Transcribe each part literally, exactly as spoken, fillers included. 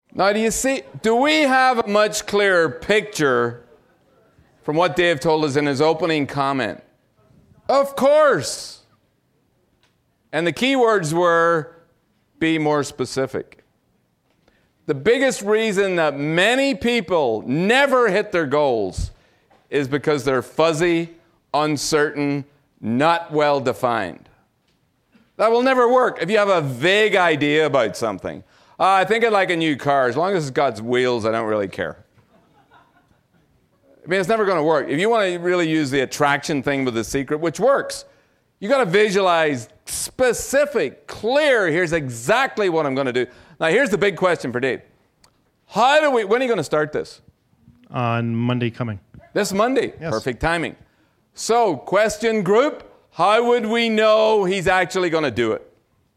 Now, do you see, do we have a much clearer picture from what Dave told us in his opening comment? Of course. And the key words were, be more specific. The biggest reason that many people never hit their goals is because they're fuzzy, uncertain, not well defined. That will never work. If you have a vague idea about something, uh, I think I'd like a new car. As long as it's got wheels, I don't really care. I mean, it's never going to work. If you want to really use the attraction thing with The Secret, which works, you got to visualize specific, clear, here's exactly what I'm going to do. Now, here's the big question for Dave. How do we, when are you going to start this? On Monday coming. This Monday. Yes. Perfect timing. So, question group, how would we know he's actually going to do it?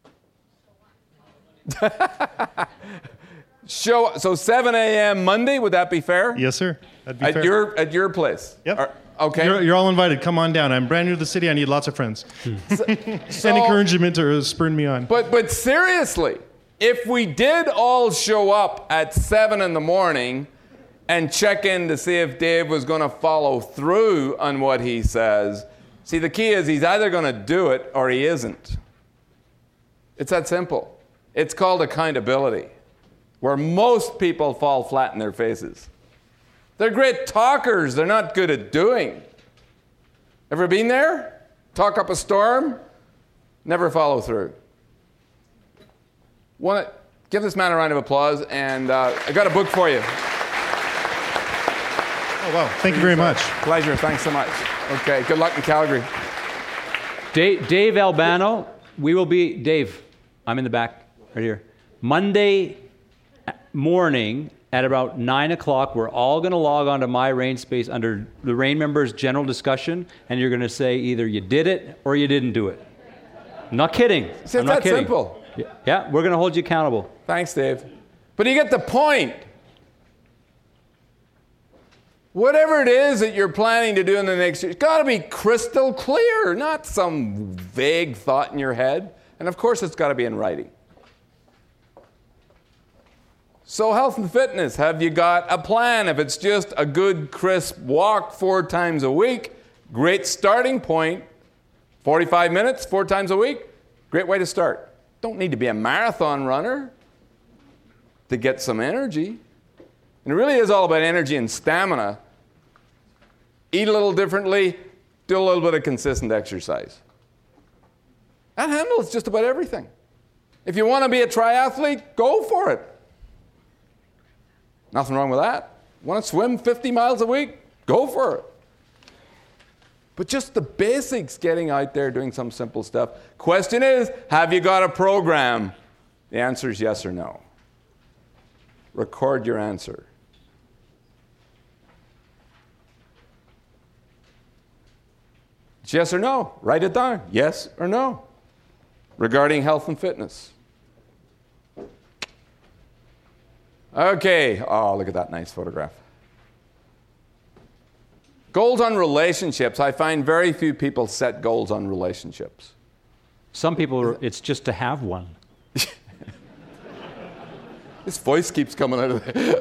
Show, so seven a.m. Monday, would that be fair? Yes, sir. That'd be at fair. Your, at your place? Yep. Are, okay. You're, you're all invited. Come on down. I'm brand new to the city. I need lots of friends. So, and encouragement to spur me on. But, but seriously, if we did all show up at seven in the morning and check in to see if Dave was going to follow through on what he says, see, the key is he's either going to do it or he isn't. It's that simple. It's called accountability, where most people fall flat in their faces. They're great talkers. They're not good at doing. Ever been there? Talk up a storm, never follow through. Want to give this man a round of applause, and uh, I got a book for you. Oh, wow. Thank you very much. Pleasure. Thanks so much. Okay. Good luck in Calgary. Dave, Dave Albano, we will be, Dave, I'm in the back, right here. Monday morning at about nine o'clock, we're all going to log on to My Rain Space under the Rain members' general discussion, and you're going to say either you did it or you didn't do it. I'm not kidding. See, it's I'm not that kidding. simple. Yeah, we're going to hold you accountable. Thanks, Dave. But you get the point. Whatever it is that you're planning to do in the next year, it's got to be crystal clear, not some vague thought in your head. And of course, it's got to be in writing. So health and fitness, have you got a plan? If it's just a good, crisp walk four times a week, great starting point. forty-five minutes, four times a week, great way to start. Don't need to be a marathon runner to get some energy. And it really is all about energy and stamina. Eat a little differently, do a little bit of consistent exercise. That handles just about everything. If you want to be a triathlete, go for it. Nothing wrong with that. Want to swim fifty miles a week? Go for it. But just the basics, getting out there, doing some simple stuff. Question is, have you got a program? The answer is yes or no. Record your answer. It's yes or no. Write it down. Yes or no. Regarding health and fitness. Okay. Oh, look at that nice photograph. Goals on relationships. I find very few people set goals on relationships. Some people, it's just to have one. This voice keeps coming out of there.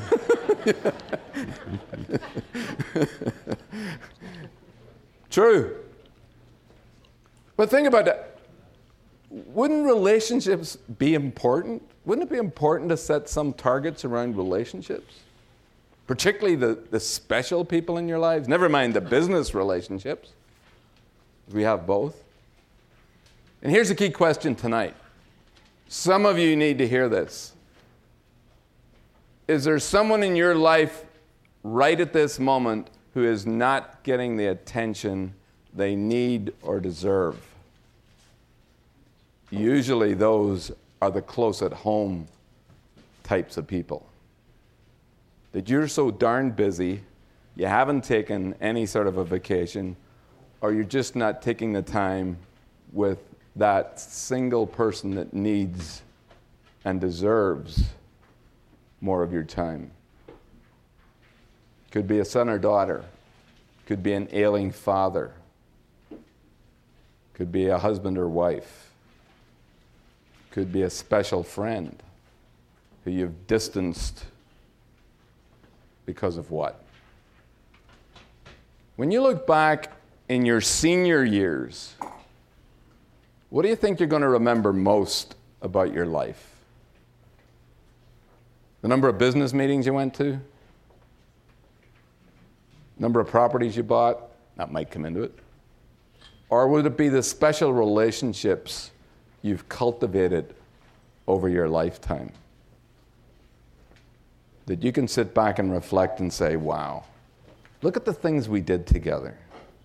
True. But think about that. Wouldn't relationships be important? Wouldn't it be important to set some targets around relationships? Particularly the, the special people in your lives. Never mind the business relationships. We have both. And here's a key question tonight. Some of you need to hear this. Is there someone in your life right at this moment who is not getting the attention they need or deserve? Usually those are the close at home types of people. That you're so darn busy, you haven't taken any sort of a vacation, or you're just not taking the time with that single person that needs and deserves more of your time. Could be a son or daughter. Could be an ailing father. Could be a husband or wife. Could be a special friend. who you've distanced because of what? When you look back in your senior years, what do you think you're going to remember most about your life? The number of business meetings you went to? Number of properties you bought? That might come into it. Or would it be the special relationships you've cultivated over your lifetime that you can sit back and reflect and say, wow, look at the things we did together.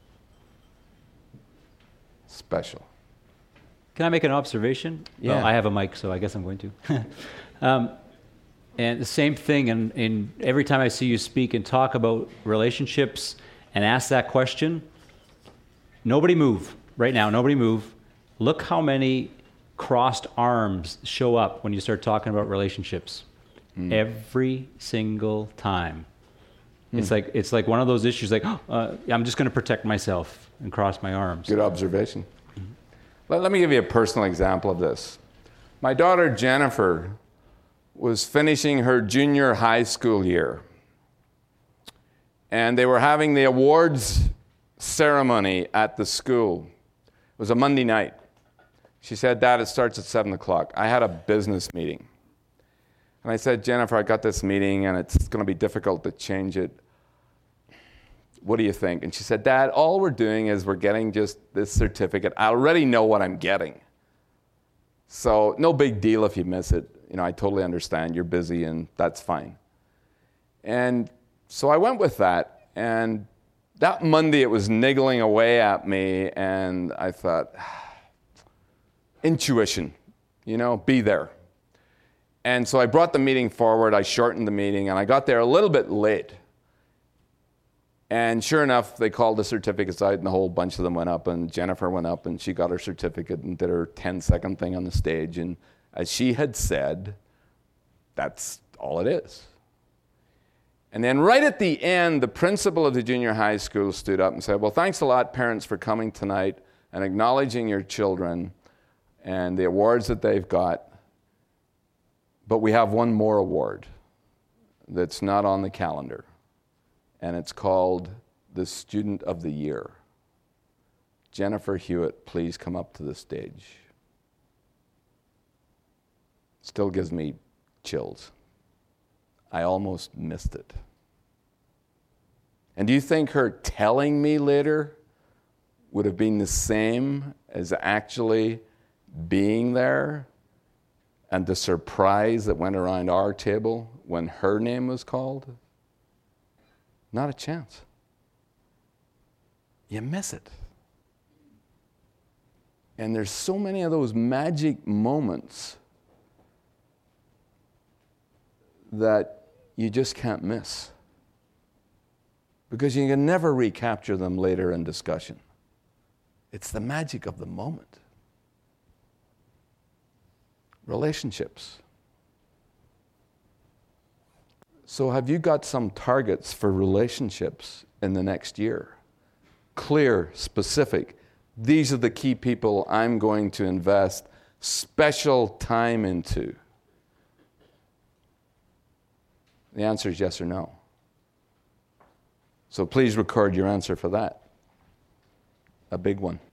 Special. Can I make an observation? Yeah. Well, I have a mic, so I guess I'm going to. um, and the same thing, and in, in every time I see you speak and talk about relationships and ask that question, nobody move right now, nobody move. Look how many crossed arms show up when you start talking about relationships. Mm. Every single time. Mm. It's like it's like one of those issues like, oh, uh, I'm just going to protect myself and cross my arms. Good observation. Mm-hmm. Let, let me give you a personal example of this. My daughter Jennifer was finishing her junior high school year, and they were having the awards ceremony at the school. It was a Monday night. She said, Dad, it starts at seven o'clock. I had a business meeting. And I said, Jennifer, I got this meeting, and it's going to be difficult to change it. What do you think? And she said, Dad, all we're doing is we're getting just this certificate. I already know what I'm getting. So no big deal if you miss it. You know, I totally understand. You're busy, and that's fine. And so I went with that. And that Monday, it was niggling away at me, and I thought, intuition, you know, be there. And so I brought the meeting forward. I shortened the meeting, and I got there a little bit late. And sure enough, they called the certificates out, and a whole bunch of them went up, and Jennifer went up, and she got her certificate and did her ten-second thing on the stage. And as she had said, that's all it is. And then right at the end, the principal of the junior high school stood up and said, well, thanks a lot, parents, for coming tonight and acknowledging your children and the awards that they've got. But we have one more award that's not on the calendar, and it's called the Student of the Year. Jennifer Hewitt, please come up to the stage. Still gives me chills. I almost missed it. And do you think her telling me later would have been the same as actually being there and the surprise that went around our table when her name was called? Not a chance. You miss it. And there's so many of those magic moments that you just can't miss, because you can never recapture them later in discussion. It's the magic of the moment. Relationships. So have you got some targets for relationships in the next year? Clear, specific. These are the key people I'm going to invest special time into. The answer is yes or no. So please record your answer for that. A big one.